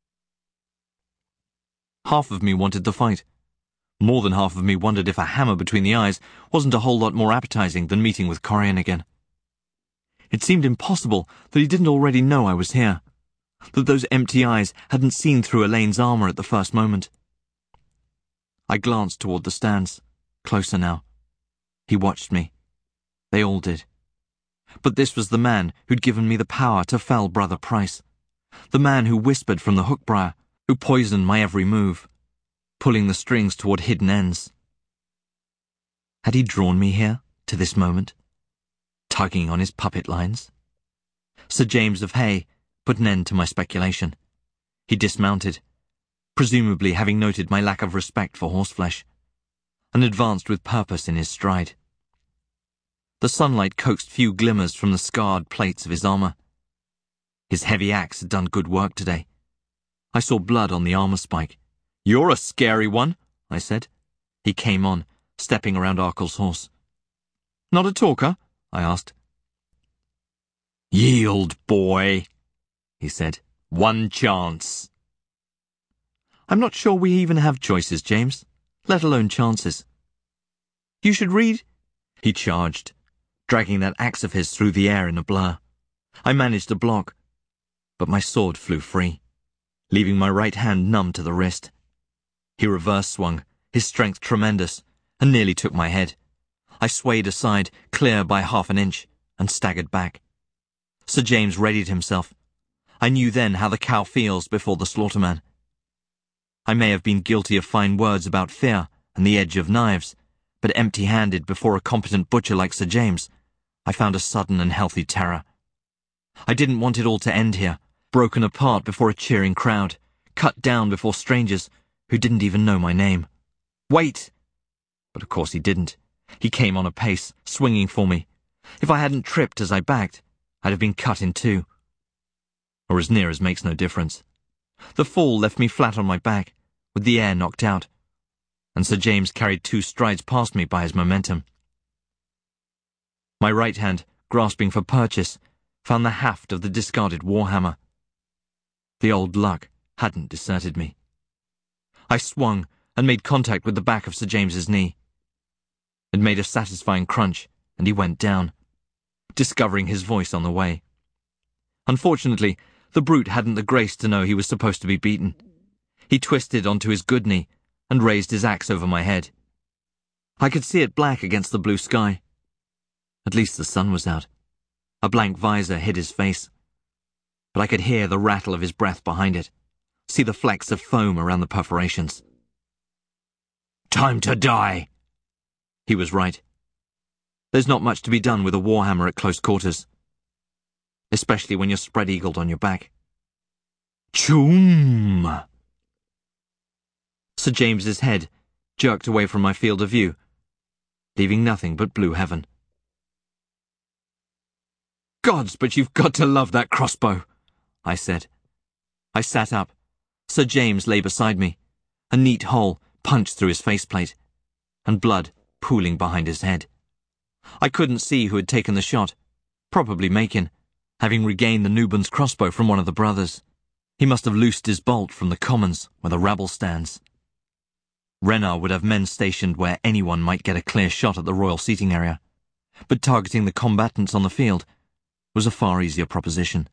Half of me wanted the fight. More than half of me wondered if a hammer between the eyes wasn't a whole lot more appetizing than meeting with Corian again. It seemed impossible that he didn't already know I was here, that those empty eyes hadn't seen through Elaine's armor at the first moment. I glanced toward the stands, closer now. He watched me. They all did. But this was the man who'd given me the power to fell Brother Price. The man who whispered from the hookbriar, who poisoned my every move, pulling the strings toward hidden ends. Had he drawn me here, to this moment, tugging on his puppet lines? Sir James of Hay put an end to my speculation. He dismounted, presumably having noted my lack of respect for horseflesh, and advanced with purpose in his stride. The sunlight coaxed few glimmers from the scarred plates of his armor. His heavy axe had done good work today. I saw blood on the armor spike. You're a scary one, I said. He came on, stepping around Arkle's horse. Not a talker? I asked. Yield, boy, he said. One chance. I'm not sure we even have choices, James, let alone chances. You should read. He charged, dragging that axe of his through the air in a blur. I managed to block, but my sword flew free, leaving my right hand numb to the wrist. He reverse swung, his strength tremendous, and nearly took my head. I swayed aside, clear by 1/2 inch, and staggered back. Sir James readied himself. I knew then how the cow feels before the slaughterman. I may have been guilty of fine words about fear and the edge of knives, but empty-handed before a competent butcher like Sir James, I found a sudden and healthy terror. I didn't want it all to end here, broken apart before a cheering crowd, cut down before strangers who didn't even know my name. Wait! But of course he didn't. He came on apace, swinging for me. If I hadn't tripped as I backed, I'd have been cut in two. Or as near as makes no difference. The fall left me flat on my back, with the air knocked out, and Sir James carried 2 strides past me by his momentum. My right hand, grasping for purchase, found the haft of the discarded warhammer. The old luck hadn't deserted me. I swung and made contact with the back of Sir James's knee. It made a satisfying crunch, and he went down, discovering his voice on the way. Unfortunately, the brute hadn't the grace to know he was supposed to be beaten. He twisted onto his good knee and raised his axe over my head. I could see it black against the blue sky. At least the sun was out. A blank visor hid his face. But I could hear the rattle of his breath behind it, see the flecks of foam around the perforations. Time to die! He was right. There's not much to be done with a warhammer at close quarters, especially when you're spread-eagled on your back. Choom! Sir James's head jerked away from my field of view, leaving nothing but blue heaven. Gods, but you've got to love that crossbow, I said. I sat up. Sir James lay beside me, a neat hole punched through his faceplate, and blood pooling behind his head. I couldn't see who had taken the shot, probably Macon, having regained the Nuban's crossbow from one of the brothers. He must have loosed his bolt from the commons where the rabble stands. Renard would have men stationed where anyone might get a clear shot at the royal seating area, but targeting the combatants on the field was a far easier proposition.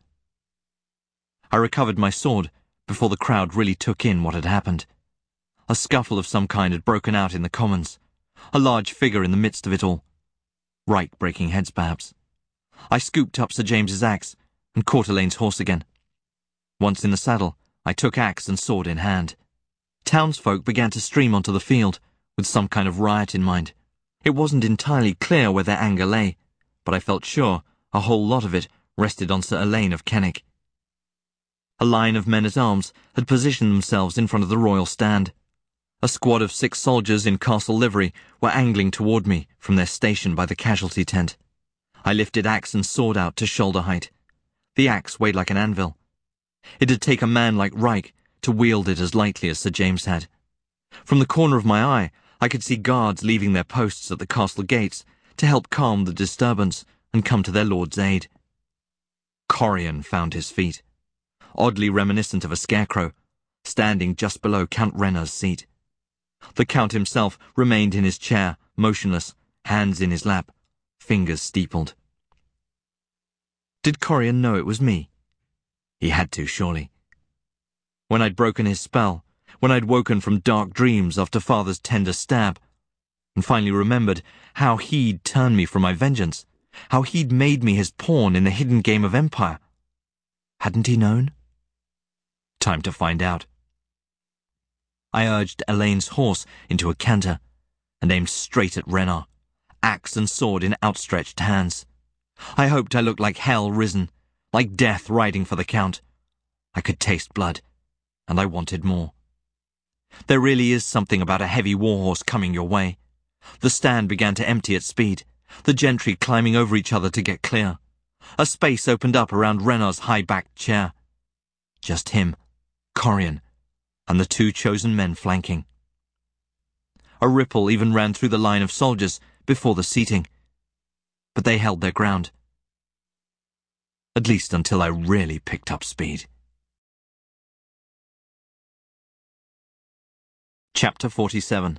I recovered my sword before the crowd really took in what had happened. A scuffle of some kind had broken out in the commons, a large figure in the midst of it all. Reich breaking heads, perhaps. I scooped up Sir James's axe and caught Elaine's horse again. Once in the saddle, I took axe and sword in hand. Townsfolk began to stream onto the field, with some kind of riot in mind. It wasn't entirely clear where their anger lay, but I felt sure a whole lot of it rested on Sir Elaine of Kennick. A line of men-at-arms had positioned themselves in front of the royal stand. A squad of 6 soldiers in castle livery were angling toward me from their station by the casualty tent. I lifted axe and sword out to shoulder height. The axe weighed like an anvil. It'd take a man like Reich to wield it as lightly as Sir James had. From the corner of my eye, I could see guards leaving their posts at the castle gates to help calm the disturbance and come to their lord's aid. Corian found his feet, oddly reminiscent of a scarecrow, standing just below Count Renard's seat. The Count himself remained in his chair, motionless, hands in his lap, fingers steepled. Did Corian know it was me? He had to, surely. When I'd broken his spell, when I'd woken from dark dreams after Father's tender stab, and finally remembered how he'd turned me from my vengeance, how he'd made me his pawn in the hidden game of empire. Hadn't he known? Time to find out. I urged Elaine's horse into a canter and aimed straight at Renard, axe and sword in outstretched hands. I hoped I looked like hell risen, like death riding for the Count. I could taste blood, and I wanted more. There really is something about a heavy warhorse coming your way. The stand began to empty at speed, the gentry climbing over each other to get clear. A space opened up around Renard's high-backed chair. Just him, Corian, and the 2 chosen men flanking. A ripple even ran through the line of soldiers before the seating. But they held their ground. At least until I really picked up speed. Chapter 47.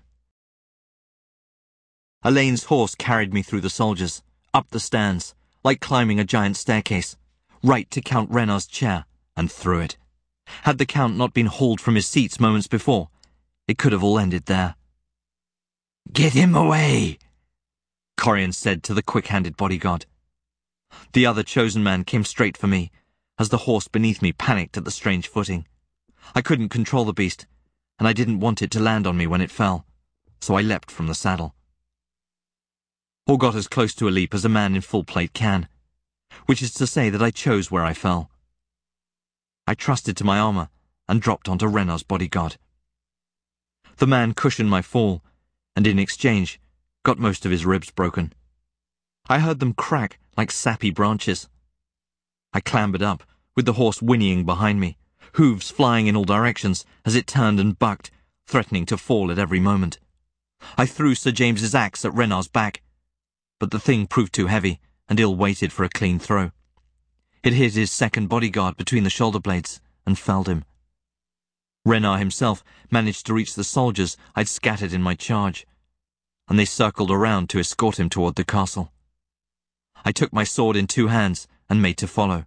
Elaine's horse carried me through the soldiers, up the stands, like climbing a giant staircase, right to Count Renard's chair, and through it. Had the Count not been hauled from his seats moments before, it could have all ended there. "Get him away," Corian said to the quick-handed bodyguard. The other chosen man came straight for me, as the horse beneath me panicked at the strange footing. I couldn't control the beast, and I didn't want it to land on me when it fell, so I leapt from the saddle. Or got as close to a leap as a man in full plate can, which is to say that I chose where I fell. I trusted to my armor and dropped onto Renard's bodyguard. The man cushioned my fall, and in exchange got most of his ribs broken. I heard them crack like sappy branches. I clambered up, with the horse whinnying behind me, hooves flying in all directions as it turned and bucked, threatening to fall at every moment. I threw Sir James's axe at Renard's back, but the thing proved too heavy and ill-weighted for a clean throw. It hit his second bodyguard between the shoulder blades and felled him. Renard himself managed to reach the soldiers I'd scattered in my charge, and they circled around to escort him toward the castle. I took my sword in 2 hands and made to follow.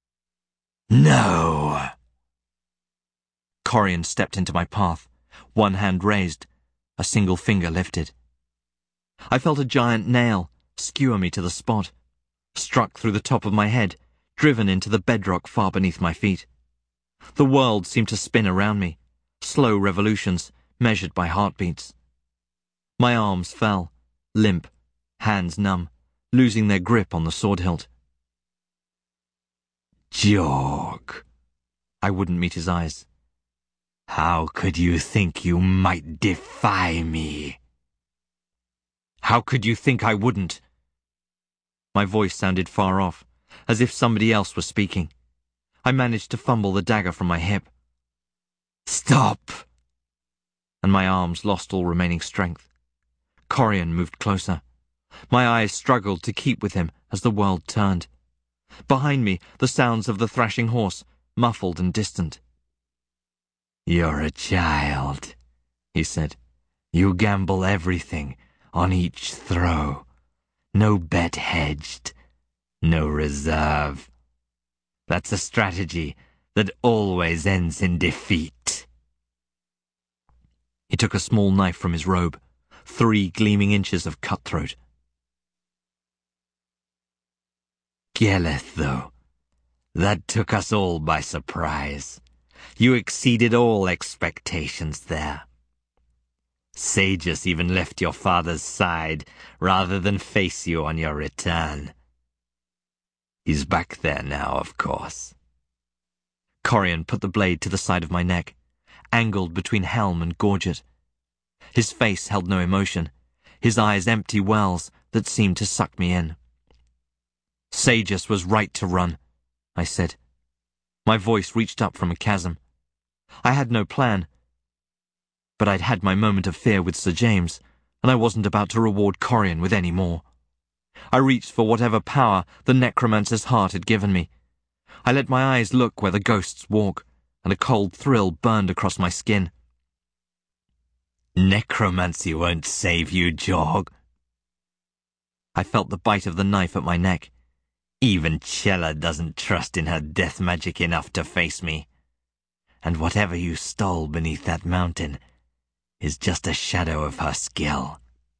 "No!" Corian stepped into my path, one hand raised, a single finger lifted. I felt a giant nail skewer me to the spot, struck through the top of my head, driven into the bedrock far beneath my feet. The world seemed to spin around me, slow revolutions measured by heartbeats. My arms fell, limp, hands numb, losing their grip on the sword hilt. "Jorg," I wouldn't meet his eyes. "How could you think you might defy me?" "How could you think I wouldn't?" My voice sounded far off, as if somebody else was speaking. I managed to fumble the dagger from my hip. "Stop!" And my arms lost all remaining strength. Corian moved closer. My eyes struggled to keep with him as the world turned. Behind me, the sounds of the thrashing horse, muffled and distant. "You're a child," he said. "You gamble everything on each throw. No bet hedged, no reserve. That's a strategy that always ends in defeat." He took a small knife from his robe, 3 gleaming inches of cutthroat. "Geleth, though, that took us all by surprise. You exceeded all expectations there. Sageus even left your father's side rather than face you on your return. He's back there now, of course." Corian put the blade to the side of my neck, angled between helm and gorget. His face held no emotion, his eyes empty wells that seemed to suck me in. "Sageus was right to run," I said. My voice reached up from a chasm. I had no plan, but I'd had my moment of fear with Sir James, and I wasn't about to reward Corian with any more. I reached for whatever power the necromancer's heart had given me. I let my eyes look where the ghosts walk, and a cold thrill burned across my skin. "Necromancy won't save you, Jorg." I felt the bite of the knife at my neck. "Even Chella doesn't trust in her death magic enough to face me. And whatever you stole beneath that mountain is just a shadow of her skill."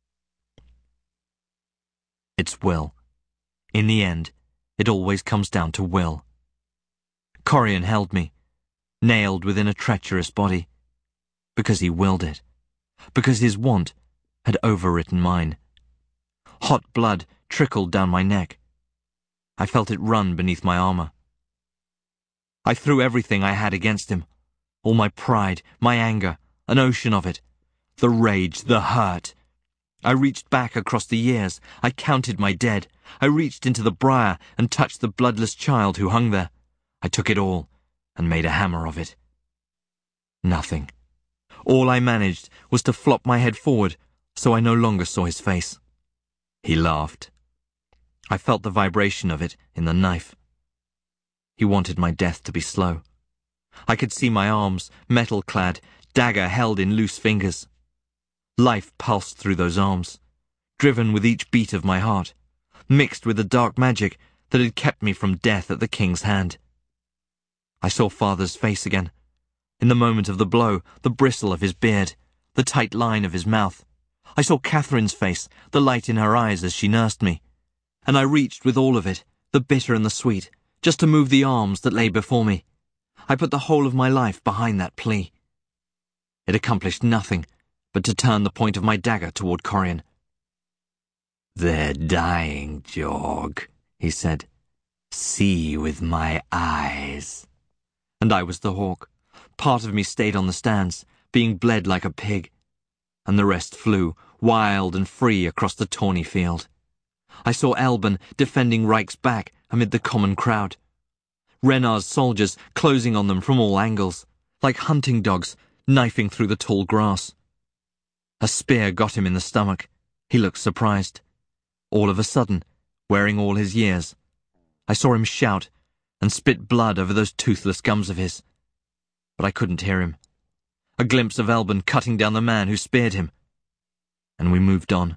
It's will. In the end, it always comes down to will. Corian held me, nailed within a treacherous body, because he willed it, because his want had overwritten mine. Hot blood trickled down my neck. I felt it run beneath my armor. I threw everything I had against him, all my pride, my anger, an ocean of it, the rage, the hurt. I reached back across the years. I counted my dead. I reached into the briar and touched the bloodless child who hung there. I took it all and made a hammer of it. Nothing. All I managed was to flop my head forward so I no longer saw his face. He laughed. I felt the vibration of it in the knife. He wanted my death to be slow. I could see my arms, metal-clad, dagger held in loose fingers. Life pulsed through those arms, driven with each beat of my heart, mixed with the dark magic that had kept me from death at the king's hand. I saw Father's face again. In the moment of the blow, the bristle of his beard, the tight line of his mouth. I saw Catherine's face, the light in her eyes as she nursed me. And I reached with all of it, the bitter and the sweet, just to move the arms that lay before me. I put the whole of my life behind that plea. It accomplished nothing but to turn the point of my dagger toward Corian. "They're dying, Jorg," he said. "See with my eyes." And I was the hawk. Part of me stayed on the stands, being bled like a pig, and the rest flew, wild and free, across the tawny field. I saw Elben defending Reich's back amid the common crowd. Renar's soldiers closing on them from all angles, like hunting dogs knifing through the tall grass. A spear got him in the stomach. He looked surprised. All of a sudden, wearing all his years, I saw him shout and spit blood over those toothless gums of his. But I couldn't hear him. A glimpse of Elben cutting down the man who speared him. And we moved on.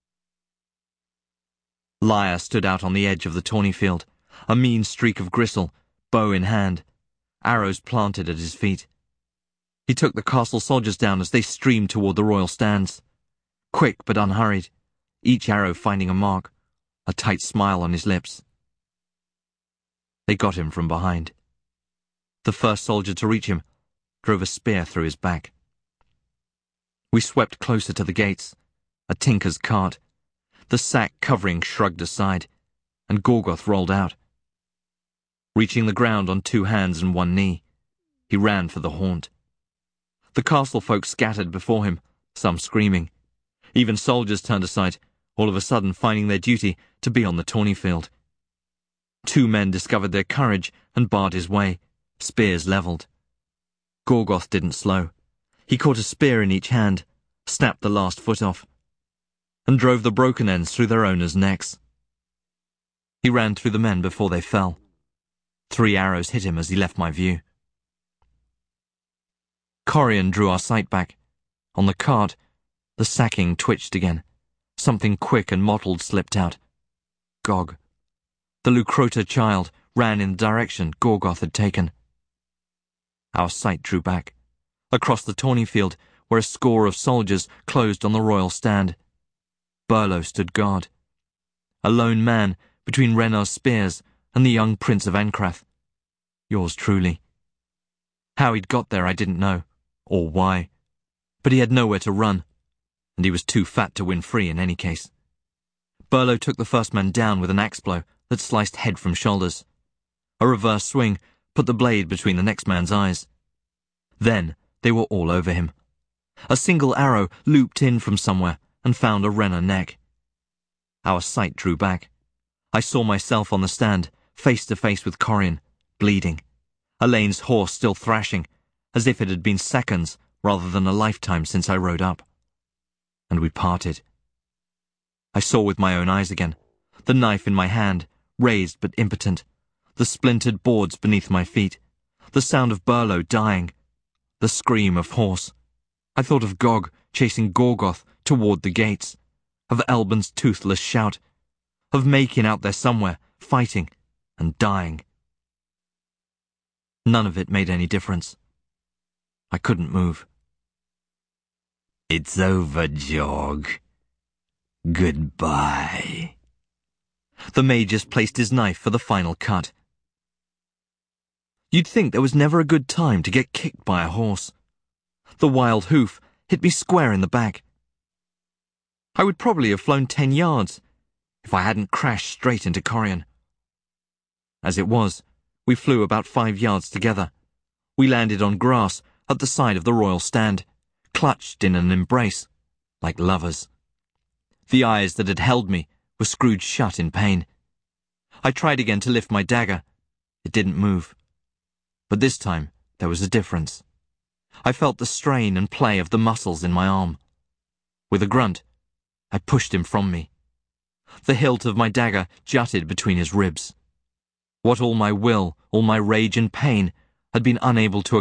Lyre stood out on the edge of the tawny field, a mean streak of gristle, bow in hand, arrows planted at his feet. He took the castle soldiers down as they streamed toward the royal stands. Quick but unhurried, each arrow finding a mark, a tight smile on his lips. They got him from behind. The first soldier to reach him drove a spear through his back. We swept closer to the gates, a tinker's cart. The sack covering shrugged aside, and Gorgoth rolled out. Reaching the ground on 2 hands and 1 knee, he ran for the haunt. The castle folk scattered before him, some screaming. Even soldiers turned aside, all of a sudden finding their duty to be on the tawny field. 2 men discovered their courage and barred his way, spears levelled. Gorgoth didn't slow. He caught a spear in each hand, snapped the last foot off, and drove the broken ends through their owners' necks. He ran through the men before they fell. 3 arrows hit him as he left my view. Corian drew our sight back. On the cart, the sacking twitched again. Something quick and mottled slipped out. Gog. The Lucrota child ran in the direction Gorgoth had taken. Our sight drew back. Across the tawny field, where a score of soldiers closed on the royal stand, Burlo stood guard. A lone man between Renar's spears and the young Prince of Ancrath. Yours truly. How he'd got there I didn't know, or why, but he had nowhere to run, and he was too fat to win free in any case. Burlo took the first man down with an axe blow that sliced head from shoulders. A reverse swing put the blade between the next man's eyes. Then they were all over him. A single arrow looped in from somewhere and found a Rennar neck. Our sight drew back. I saw myself on the stand, face to face with Corian, bleeding. Elaine's horse still thrashing, as if it had been seconds rather than a lifetime since I rode up. And we parted. I saw with my own eyes again, the knife in my hand, raised but impotent, the splintered boards beneath my feet, the sound of Burlo dying, the scream of horse. I thought of Gog chasing Gorgoth toward the gates, of Elben's toothless shout, of Maykin out there somewhere, fighting and dying. None of it made any difference. I couldn't move. "It's over, Jorg. Goodbye." The Magus placed his knife for the final cut. You'd think there was never a good time to get kicked by a horse. The wild hoof hit me square in the back. I would probably have flown 10 yards if I hadn't crashed straight into Corian. As it was, we flew about 5 yards together. We landed on grass at the side of the royal stand, clutched in an embrace, like lovers. The eyes that had held me were screwed shut in pain. I tried again to lift my dagger. It didn't move. But this time there was a difference. I felt the strain and play of the muscles in my arm. With a grunt, I pushed him from me. The hilt of my dagger jutted between his ribs. What all my will, all my rage and pain, had been unable to